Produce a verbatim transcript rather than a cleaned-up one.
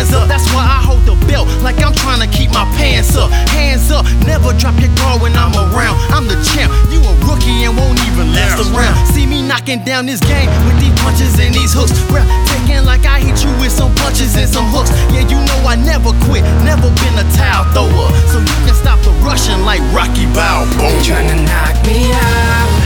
hands up. That's why I hold the belt like I'm trying to keep my pants up. Hands up, never drop your guard when I'm around. I'm the champ, you a rookie and won't even last around. See me knocking down this game with these punches and these hooks. Taking like I hit you with some punches and some hooks. Yeah, you know I never quit, never been a towel thrower. So you can stop the rushing like Rocky Balboa. They tryna knock me out.